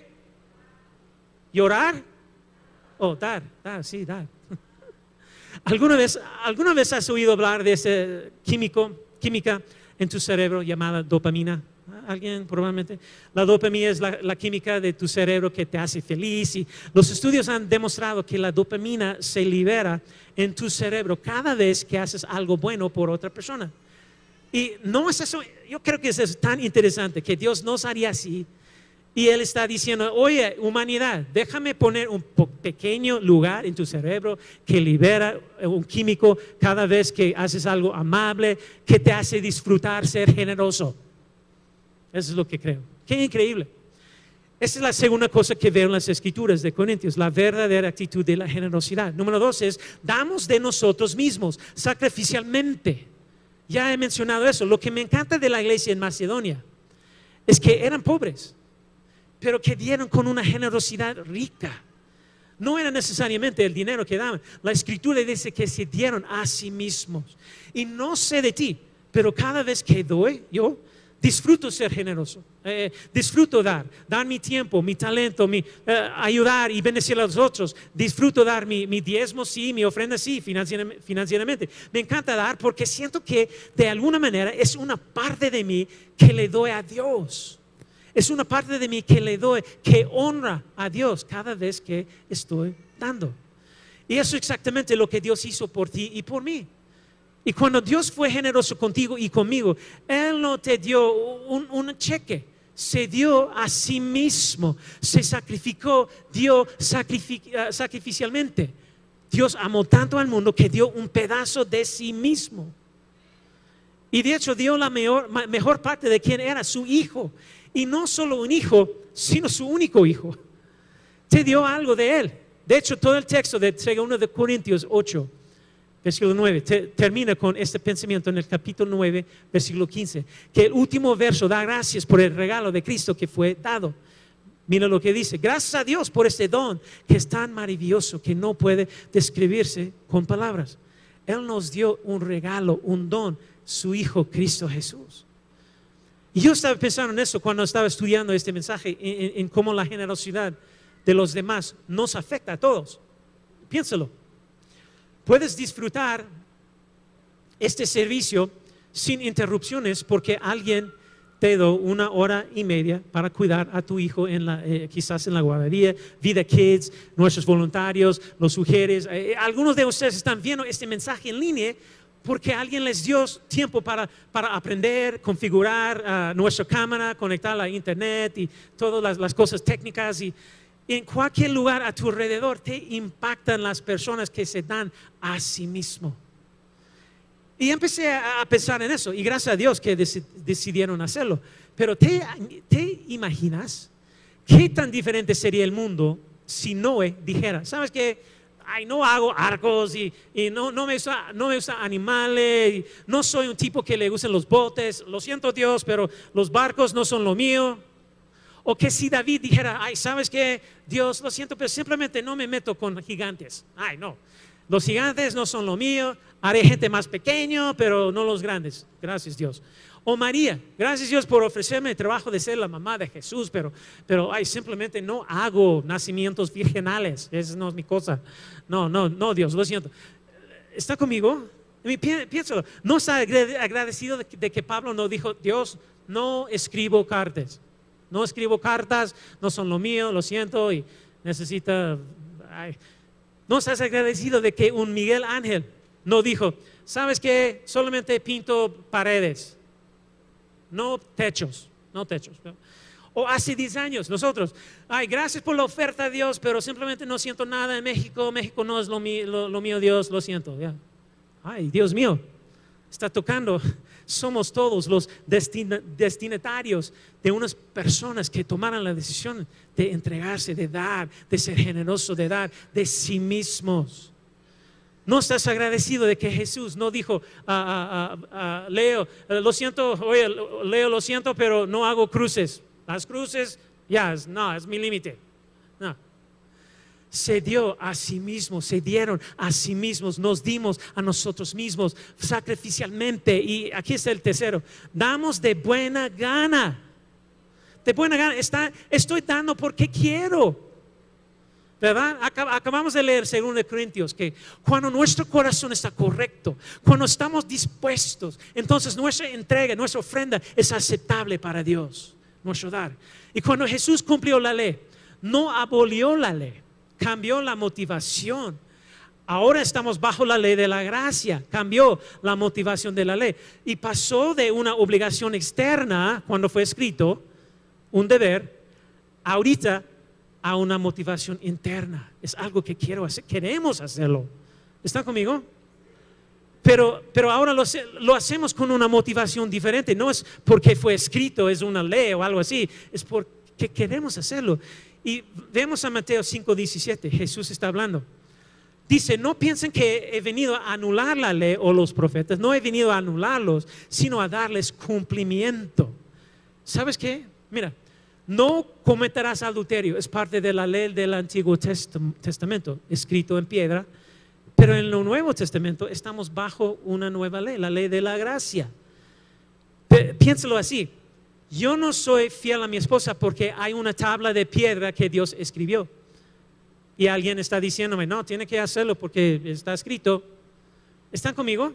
Speaker 2: ¿Llorar? Oh, dar, dar, sí, dar. ¿Alguna vez, ¿Alguna vez has oído hablar de ese químico, química en tu cerebro llamada dopamina? ¿Alguien probablemente? La dopamina es la, la química de tu cerebro que te hace feliz y los estudios han demostrado que la dopamina se libera en tu cerebro cada vez que haces algo bueno por otra persona. Y no es eso, yo creo que es tan interesante que Dios nos haría así y Él está diciendo, oye, humanidad, déjame poner un pequeño lugar en tu cerebro que libera un químico cada vez que haces algo amable, que te hace disfrutar ser generoso. Eso es lo que creo. Qué increíble. Esa es la segunda cosa que veo en las escrituras de Corintios, la verdadera actitud de la generosidad. Número dos es, damos de nosotros mismos, sacrificialmente. Ya he mencionado eso. Lo que me encanta de la iglesia en Macedonia es que eran pobres, pero que dieron con una generosidad rica. No era necesariamente el dinero que daban. La escritura dice que se dieron a sí mismos. Y no sé de ti, pero cada vez que doy, yo disfruto ser generoso, eh, disfruto dar, dar mi tiempo, mi talento, mi, eh, ayudar y bendecir a los otros. Disfruto dar mi, mi diezmo, sí, mi ofrenda, sí, financier, financieramente. Me encanta dar porque siento que de alguna manera es una parte de mí que le doy a Dios. Es una parte de mí que le doy, que honra a Dios cada vez que estoy dando. Y eso es exactamente lo que Dios hizo por ti y por mí. Y cuando Dios fue generoso contigo y conmigo, Él no te dio un, un cheque, se dio a sí mismo, se sacrificó, dio sacrific, uh, sacrificialmente. Dios amó tanto al mundo que dio un pedazo de sí mismo. Y de hecho dio la mejor, mejor parte de quien era, su hijo. Y no solo un hijo, sino su único hijo. Te dio algo de Él. De hecho, todo el texto de segunda de Corintios ocho versículo nueve, te, termina con este pensamiento en el capítulo nueve, versículo quince, que el último verso da gracias por el regalo de Cristo que fue dado. Mira lo que dice: gracias a Dios por este don que es tan maravilloso que no puede describirse con palabras. Él nos dio un regalo, un don, su Hijo Cristo Jesús. Y yo estaba pensando en eso cuando estaba estudiando este mensaje, en, en, en cómo la generosidad de los demás nos afecta a todos. Piénsalo. Puedes disfrutar este servicio sin interrupciones porque alguien te dio una hora y media para cuidar a tu hijo, en la, eh, quizás en la guardería, Vida Kids, nuestros voluntarios, los sugieres. Eh, algunos de ustedes están viendo este mensaje en línea porque alguien les dio tiempo para, para aprender, configurar uh, nuestra cámara, conectarla a internet y todas las, las cosas técnicas. Y en cualquier lugar a tu alrededor te impactan las personas que se dan a sí mismo. Y empecé a pensar en eso, y gracias a Dios que decidieron hacerlo. Pero ¿te, te imaginas qué tan diferente sería el mundo si Noé dijera: ¿sabes qué? Ay, no hago arcos y, y no, no, me usa, no me usa animales, y no soy un tipo que le gustan los botes, lo siento Dios, pero los barcos no son lo mío. O que si David dijera: ay, ¿sabes qué? Dios, lo siento, pero simplemente no me meto con gigantes. Ay, no. Los gigantes no son lo mío, haré gente más pequeño, pero no los grandes. Gracias Dios. O María: gracias Dios por ofrecerme el trabajo de ser la mamá de Jesús, pero, pero ay, simplemente no hago nacimientos virginales. Esa no es mi cosa. No, no, no Dios, lo siento. ¿Está conmigo? Piénsalo. ¿No está agradecido de que Pablo no dijo: Dios, no escribo cartas? No escribo cartas, no son lo mío, lo siento, y necesita... Ay. ¿No estás agradecido de que un Miguel Ángel no dijo: ¿sabes qué? Solamente pinto paredes, no techos, no techos? O hace diez años nosotros: ay, gracias por la oferta, Dios, pero simplemente no siento nada en México, México no es lo mío, lo, lo mío Dios, lo siento. Ya. Ay, Dios mío, está tocando. Somos todos los destina, destinatarios de unas personas que tomaron la decisión de entregarse, de dar, de ser generoso, de dar de sí mismos. ¿No estás agradecido de que Jesús no dijo: ah, ah, ah, ah, Leo, lo siento, oye, Leo, lo siento, pero no hago cruces? Las cruces, ya, yeah, no, es mi límite. No. Se dio a sí mismo, se dieron a sí mismos, nos dimos a nosotros mismos sacrificialmente. Y aquí está el tercero: damos de buena gana. De buena gana. Está, estoy dando porque quiero. ¿Verdad? Acabamos de leer segundo de Corintios que cuando nuestro corazón está correcto, cuando estamos dispuestos, entonces nuestra entrega, nuestra ofrenda es aceptable para Dios, nuestro dar. Y cuando Jesús cumplió la ley, no abolió la ley, cambió la motivación. Ahora estamos bajo la ley de la gracia. Cambió la motivación de la ley y pasó de una obligación externa cuando fue escrito, un deber, ahorita a una motivación interna. Es algo que quiero hacer, queremos hacerlo. ¿Están conmigo? Pero, pero ahora lo, lo hacemos con una motivación diferente. No es porque fue escrito, es una ley o algo así. Es porque queremos hacerlo. Y vemos a Mateo cinco diecisiete, Jesús está hablando. Dice: no piensen que he venido a anular la ley o los profetas. No he venido a anularlos, sino a darles cumplimiento. ¿Sabes qué? Mira, no cometerás adulterio. Es parte de la ley del Antiguo Testamento, escrito en piedra. Pero en el Nuevo Testamento estamos bajo una nueva ley, la ley de la gracia. Piénsalo así: yo no soy fiel a mi esposa porque hay una tabla de piedra que Dios escribió. Y alguien está diciéndome: no, tiene que hacerlo porque está escrito. ¿Están conmigo?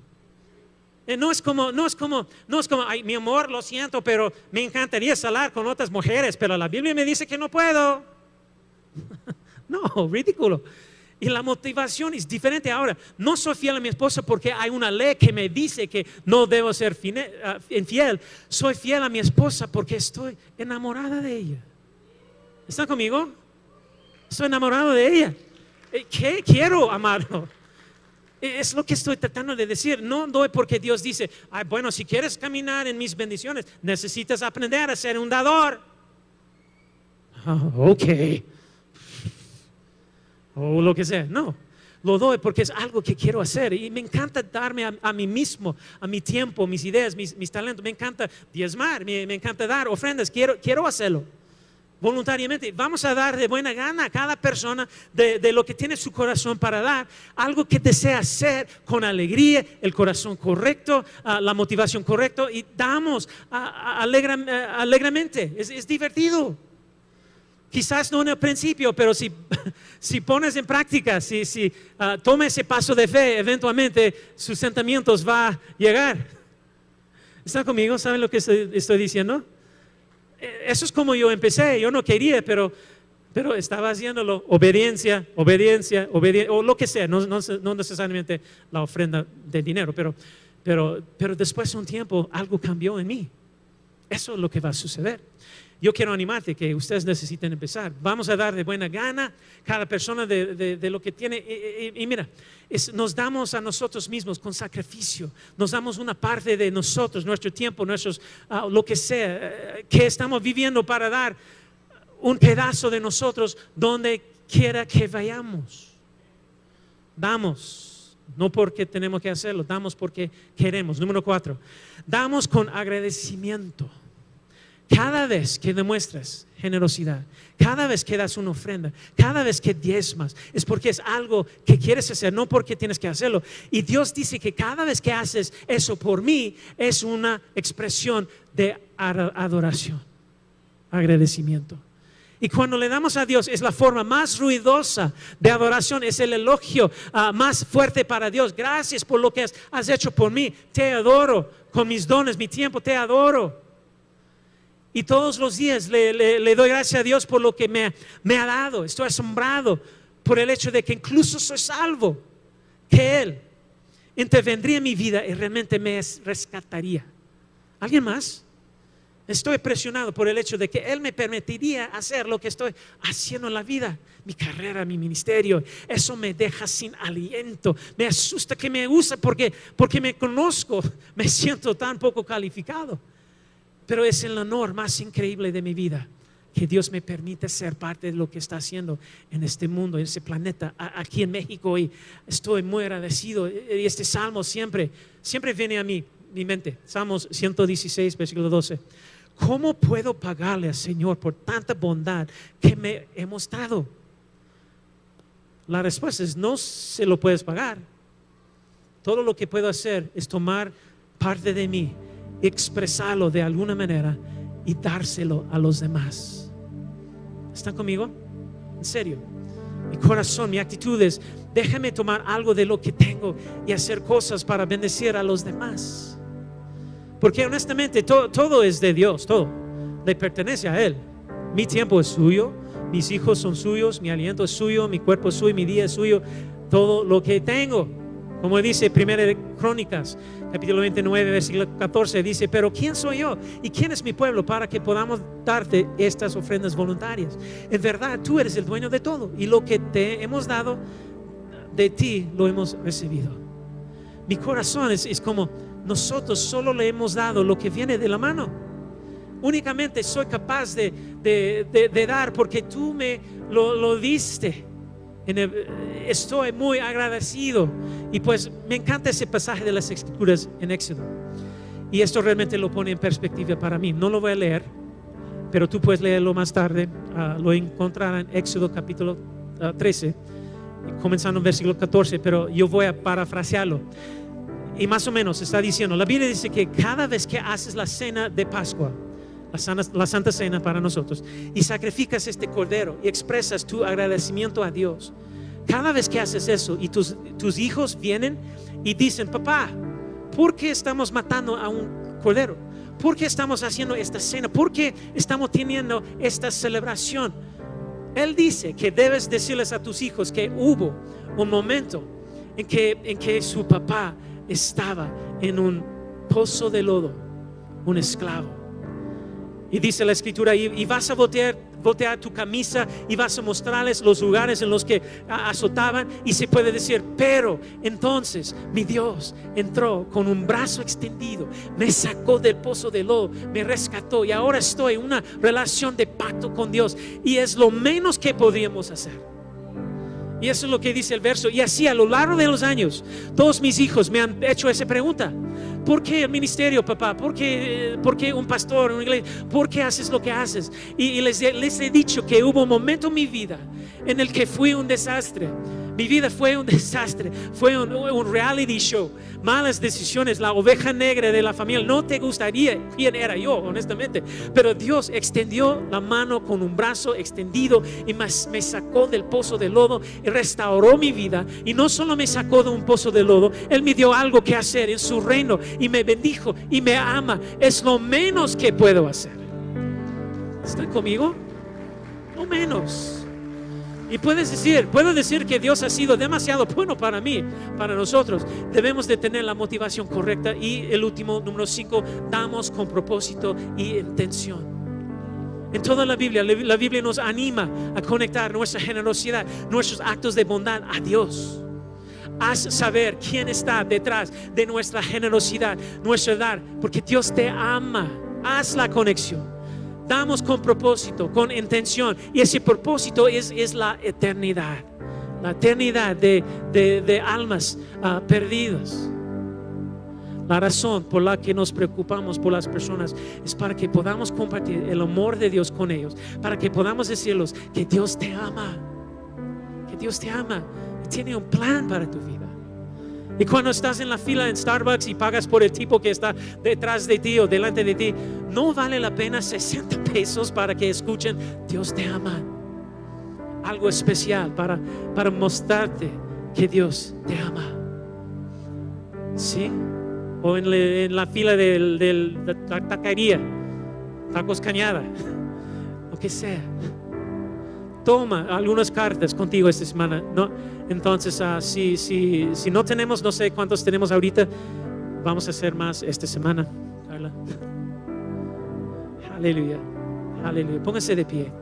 Speaker 2: Eh, no es como, no es como, no es como, ay, mi amor, lo siento, pero me encantaría salir con otras mujeres, pero la Biblia me dice que no puedo. No, ridículo. Y la motivación es diferente ahora. No soy fiel a mi esposa porque hay una ley que me dice que no debo ser fine, uh, infiel. Soy fiel a mi esposa porque estoy enamorada de ella. ¿Están conmigo? Estoy enamorado de ella. ¿Qué? Quiero amarlo. Es lo que estoy tratando de decir. No doy porque Dios dice: ay, bueno, si quieres caminar en mis bendiciones, necesitas aprender a ser un dador. Oh, ok. O lo que sea. No, lo doy porque es algo que quiero hacer y me encanta darme a, a mí mismo, a mi tiempo, mis ideas, mis, mis talentos. Me encanta diezmar, me, me encanta dar ofrendas, quiero, quiero hacerlo voluntariamente. Vamos a dar de buena gana a cada persona de, de lo que tiene su corazón para dar, algo que desea hacer con alegría, el corazón correcto, uh, la motivación correcta, y damos uh, alegra, uh, alegremente. Es, es divertido. Quizás no en el principio, pero si, si pones en práctica, si, si uh, toma ese paso de fe, eventualmente sus sentimientos van a llegar. ¿Están conmigo? ¿Saben lo que estoy, estoy diciendo? Eso es como yo empecé. Yo no quería, pero, pero estaba haciéndolo. Obediencia, obediencia, obediencia, o lo que sea, no, no, no necesariamente la ofrenda de dinero, pero, pero, pero después de un tiempo algo cambió en mí. Eso es lo que va a suceder. Yo quiero animarte que ustedes necesiten empezar. Vamos a dar de buena gana cada persona de, de, de lo que tiene. Y, y, y mira, es, nos damos a nosotros mismos con sacrificio. Nos damos una parte de nosotros, nuestro tiempo, nuestros, uh, lo que sea, uh, que estamos viviendo para dar un pedazo de nosotros donde quiera que vayamos. Damos, no porque tenemos que hacerlo, damos porque queremos. Número cuatro, damos con agradecimiento. Cada vez que demuestras generosidad, cada vez que das una ofrenda, cada vez que diezmas, es porque es algo que quieres hacer, no porque tienes que hacerlo. Y Dios dice que cada vez que haces eso por mí, es una expresión de adoración, agradecimiento. Y cuando le damos a Dios, es la forma más ruidosa de adoración, es el elogio uh, más fuerte para Dios. Gracias por lo que has, has hecho por mí, te adoro con mis dones, mi tiempo, te adoro. Y todos los días le, le, le doy gracias a Dios por lo que me, me ha dado. Estoy asombrado por el hecho de que incluso soy salvo, que Él intervendría en mi vida y realmente me rescataría. ¿Alguien más? Estoy impresionado por el hecho de que Él me permitiría hacer lo que estoy haciendo en la vida, mi carrera, mi ministerio. Eso me deja sin aliento. Me asusta que me use porque, porque me conozco, me siento tan poco calificado. Pero es el honor más increíble de mi vida que Dios me permite ser parte de lo que está haciendo en este mundo, en este planeta, aquí en México. Y estoy muy agradecido. Y este salmo siempre, siempre viene a mí, mi mente. Salmos ciento dieciséis, versículo doce. ¿Cómo puedo pagarle al Señor por tanta bondad que me he mostrado? La respuesta es: no se lo puedes pagar. Todo lo que puedo hacer es tomar parte de mí, expresarlo de alguna manera y dárselo a los demás. ¿Están conmigo? En serio. Mi corazón, mi actitud es: déjame tomar algo de lo que tengo y hacer cosas para bendecir a los demás. Porque honestamente todo, todo es de Dios, todo le pertenece a Él. Mi tiempo es suyo, mis hijos son suyos, mi aliento es suyo, mi cuerpo es suyo, mi día es suyo. Todo lo que tengo, como dice Primera de Crónicas capítulo veintinueve, versículo catorce, dice: pero ¿quién soy yo y quién es mi pueblo para que podamos darte estas ofrendas voluntarias? En verdad, tú eres el dueño de todo, y lo que te hemos dado de ti lo hemos recibido. Mi corazón es, es como: nosotros solo le hemos dado lo que viene de la mano. Únicamente soy capaz de, de, de, de dar porque tú me lo, lo diste. En el, estoy muy agradecido. Y pues me encanta ese pasaje de las Escrituras en Éxodo, y esto realmente lo pone en perspectiva para mí. No lo voy a leer, pero tú puedes leerlo más tarde. Uh, lo encontrarás en Éxodo capítulo uh, trece, comenzando en versículo catorce, pero yo voy a parafrasearlo. Y más o menos está diciendo, la Biblia dice que cada vez que haces la cena de Pascua, la, sana, la Santa Cena para nosotros, y sacrificas este cordero y expresas tu agradecimiento a Dios, cada vez que haces eso y tus, tus hijos vienen y dicen: papá, ¿por qué estamos matando a un cordero? ¿Por qué estamos haciendo esta cena? ¿Por qué estamos teniendo esta celebración? Él dice que debes decirles a tus hijos que hubo un momento en que, en que su papá estaba en un pozo de lodo, un esclavo. Y dice la Escritura: y, y vas a voltear, voltear tu camisa y vas a mostrarles los lugares en los que azotaban. Y se puede decir: pero entonces mi Dios entró con un brazo extendido, me sacó del pozo de lodo, me rescató, y ahora estoy en una relación de pacto con Dios. Y es lo menos que podríamos hacer. Y eso es lo que dice el verso. Y así a lo largo de los años, todos mis hijos me han hecho esa pregunta. ¿Por qué el ministerio, papá? ¿Por qué, por qué un pastor, una iglesia? ¿Por qué haces lo que haces? Y, y les, les he dicho que hubo un momento en mi vida en el que fui un desastre. Mi vida fue un desastre, fue un, un reality show, malas decisiones, la oveja negra de la familia. No te gustaría quién era yo, honestamente, pero Dios extendió la mano con un brazo extendido y me, me sacó del pozo de lodo y restauró mi vida. Y no solo me sacó de un pozo de lodo, Él me dio algo que hacer en su reino y me bendijo y me ama. Es lo menos que puedo hacer. ¿Están conmigo? Lo menos. Y puedes decir, puedo decir que Dios ha sido demasiado bueno para mí, para nosotros. Debemos de tener la motivación correcta. Y el último, número cinco, damos con propósito y intención. En toda la Biblia, la Biblia nos anima a conectar nuestra generosidad, nuestros actos de bondad a Dios. Haz saber quién está detrás de nuestra generosidad, nuestro dar, porque Dios te ama. Haz la conexión. Damos con propósito, con intención. Y ese propósito es, es la eternidad. La eternidad de, de, de almas uh, perdidas. La razón por la que nos preocupamos por las personas es para que podamos compartir el amor de Dios con ellos. Para que podamos decirles que Dios te ama. Que Dios te ama. Y tiene un plan para tu vida. Y cuando estás en la fila en Starbucks y pagas por el tipo que está detrás de ti o delante de ti, no vale la pena sesenta pesos para que escuchen Dios te ama. Algo especial para, para mostrarte que Dios te ama. ¿Sí? O en, le, en la fila del, del, de la taquería, tacos Cañada, lo que sea. Toma algunas cartas contigo esta semana, ¿no? Entonces, uh, si, si, si no tenemos, no sé cuántos tenemos ahorita, vamos a hacer más esta semana, Carla. Aleluya, aleluya. Póngase de pie.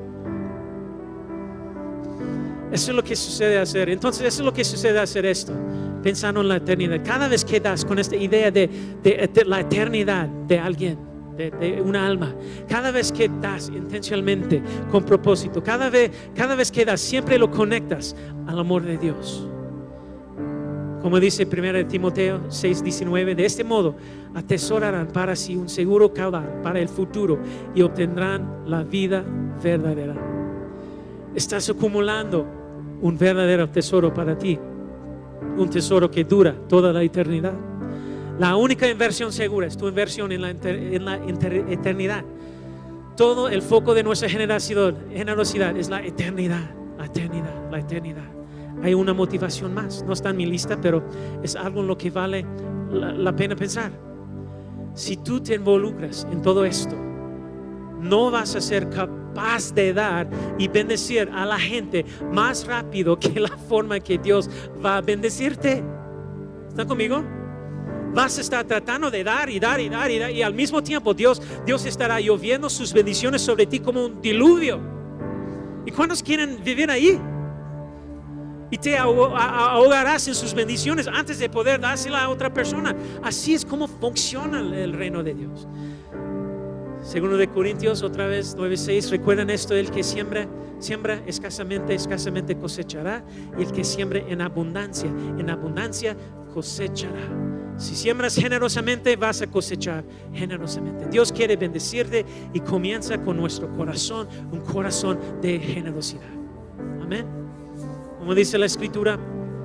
Speaker 2: Eso es lo que sucede hacer. Entonces, eso es lo que sucede hacer esto, pensando en la eternidad. Cada vez que das con esta idea de, de, de la eternidad de alguien, De, de una alma, cada vez que das intencionalmente, con propósito, cada vez, cada vez que das, siempre lo conectas al amor de Dios. Como dice primera de Timoteo seis diecinueve, de este modo atesorarán para sí un seguro caudal para el futuro y obtendrán la vida verdadera. Estás acumulando un verdadero tesoro para ti, un tesoro que dura toda la eternidad. La única inversión segura es tu inversión en la, en la eternidad. Todo el foco de nuestra generosidad, generosidad es la eternidad, la eternidad, la eternidad. Hay una motivación más, no está en mi lista, pero es algo en lo que vale la, la pena pensar. Si tú te involucras en todo esto, no vas a ser capaz de dar y bendecir a la gente más rápido que la forma que Dios va a bendecirte. ¿Están conmigo? Vas a estar tratando de dar y dar y dar y dar, y al mismo tiempo Dios, Dios estará lloviendo sus bendiciones sobre ti como un diluvio. ¿Y cuántos quieren vivir ahí? Y te ahogarás en sus bendiciones antes de poder dársela a otra persona. Así es como funciona el reino de Dios. Segundo de Corintios, otra vez nueve seis, recuerden esto: el que siembra, siembra escasamente, escasamente cosechará, y el que siembra en abundancia, en abundancia cosechará. Si siembras generosamente, vas a cosechar generosamente. Dios quiere bendecirte y comienza con nuestro corazón, un corazón de generosidad. Amén. Como dice la Escritura,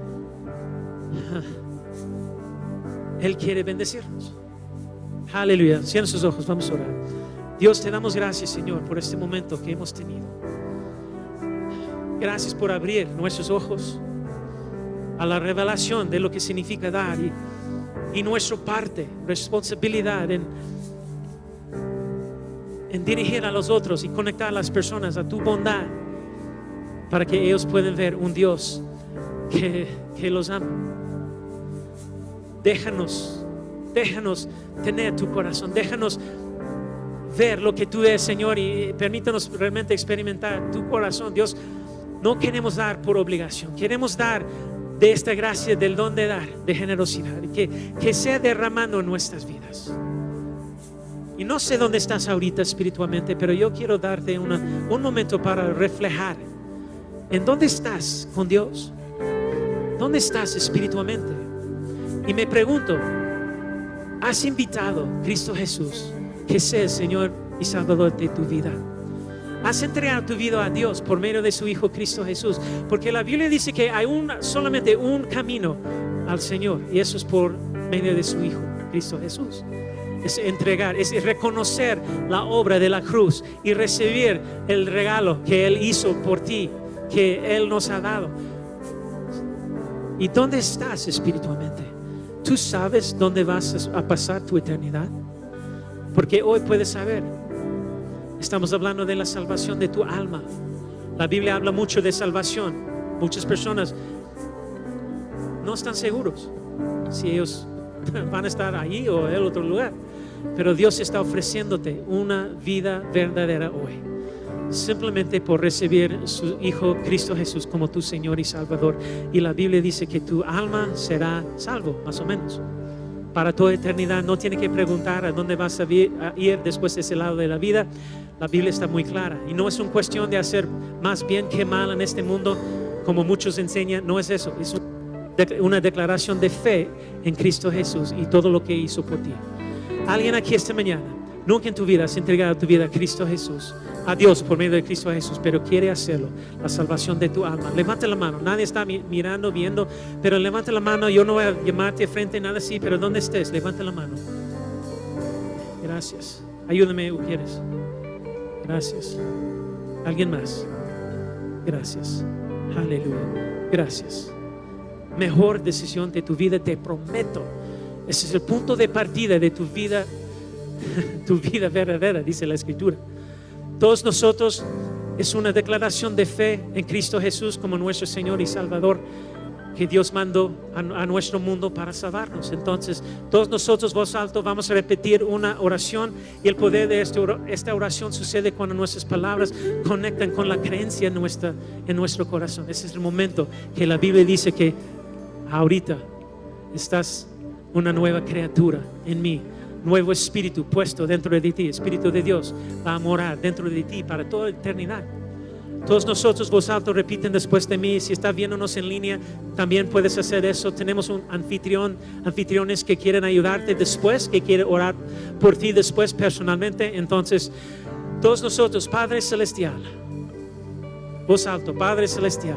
Speaker 2: Él quiere bendecirnos. Aleluya. Cierren sus ojos, vamos a orar. Dios, te damos gracias, Señor, por este momento que hemos tenido. Gracias por abrir nuestros ojos a la revelación de lo que significa dar y Y nuestra parte, responsabilidad en, en dirigir a los otros y conectar a las personas a tu bondad, para que ellos puedan ver un Dios que, que los ama. Déjanos, déjanos tener tu corazón, déjanos ver lo que tú eres, Señor, y permítanos realmente experimentar tu corazón. Dios, no queremos dar por obligación, queremos dar de esta gracia, del don de dar, de generosidad, que, que sea derramando en nuestras vidas. Y no sé dónde estás ahorita espiritualmente, pero yo quiero darte una, un momento para reflejar ¿En dónde estás con Dios? ¿Dónde estás espiritualmente? Y me pregunto, ¿has invitado a Cristo Jesús que sea el Señor y Salvador de tu vida? ¿Has entregado tu vida a Dios por medio de su Hijo Cristo Jesús? Porque la Biblia dice que hay un, solamente un camino al Señor, y eso es por medio de su Hijo Cristo Jesús. Es entregar, es reconocer la obra de la cruz y recibir el regalo que Él hizo por ti, que Él nos ha dado. ¿Y dónde estás espiritualmente? ¿Tú sabes dónde vas a pasar tu eternidad? Porque hoy puedes saber. Estamos hablando de la salvación de tu alma. La Biblia habla mucho de salvación. Muchas personas no están seguros si ellos van a estar allí o en otro lugar. Pero Dios está ofreciéndote una vida verdadera hoy, simplemente por recibir su Hijo Cristo Jesús como tu Señor y Salvador. Y la Biblia dice que tu alma será salvo, más o menos, para toda eternidad. No tiene que preguntar a dónde vas a ir después de ese lado de la vida. La Biblia está muy clara. Y no es una cuestión de hacer más bien que mal en este mundo, como muchos enseñan. No es eso. Es una declaración de fe en Cristo Jesús y todo lo que hizo por ti. Alguien aquí esta mañana, nunca en tu vida has entregado tu vida a Cristo Jesús, a Dios por medio de Cristo Jesús, pero quiere hacerlo, la salvación de tu alma. Levanta la mano. Nadie está mirando, viendo, pero levanta la mano. Yo no voy a llamarte frente, nada así, pero donde estés, levanta la mano. Gracias. Ayúdame, ¿quieres? Gracias. ¿Alguien más? Gracias. Aleluya. Gracias. Mejor decisión de tu vida, te prometo. Ese es el punto de partida de tu vida, tu vida verdadera, dice la Escritura. Todos nosotros es una declaración de fe en Cristo Jesús como nuestro Señor y Salvador, que Dios mandó a, a nuestro mundo para salvarnos. Entonces, todos nosotros, voz alto, vamos a repetir una oración, y el poder de este, esta oración sucede cuando nuestras palabras conectan con la creencia en, nuestra, en nuestro corazón. Ese es el momento que la Biblia dice que ahorita estás una nueva criatura en mí, nuevo espíritu puesto dentro de ti. Espíritu de Dios va a morar dentro de ti para toda eternidad. Todos nosotros, voz alto, repiten después de mí. Si estás viéndonos en línea, también puedes hacer eso. Tenemos un anfitrión, anfitriones que quieren ayudarte después, que quieren orar por ti después personalmente. Entonces, todos nosotros, Padre Celestial, voz alto, Padre Celestial,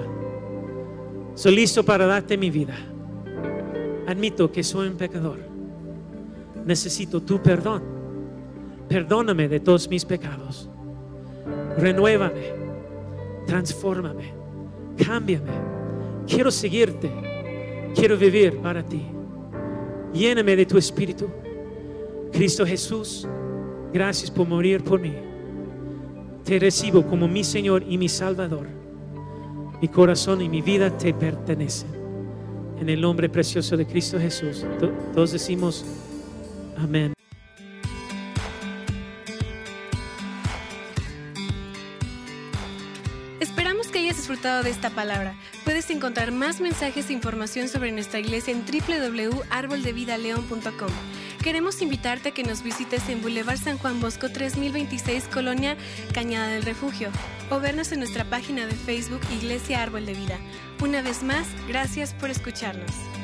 Speaker 2: soy listo para darte mi vida. Admito que soy un pecador. Necesito tu perdón. Perdóname de todos mis pecados. Renuévame. Transfórmame. Cámbiame. Quiero seguirte. Quiero vivir para ti. Lléname de tu espíritu. Cristo Jesús, gracias por morir por mí. Te recibo como mi Señor y mi Salvador. Mi corazón y mi vida te pertenecen. En el nombre precioso de Cristo Jesús, todos decimos amén.
Speaker 1: Esperamos que hayas disfrutado de esta palabra. Puedes encontrar más mensajes e información sobre nuestra iglesia en doble u doble u doble u punto árbol de vida león punto com. Queremos invitarte a que nos visites en Boulevard San Juan Bosco tres mil veintiséis, Colonia Cañada del Refugio, o vernos en nuestra página de Facebook Iglesia Árbol de Vida. Una vez más, gracias por escucharnos.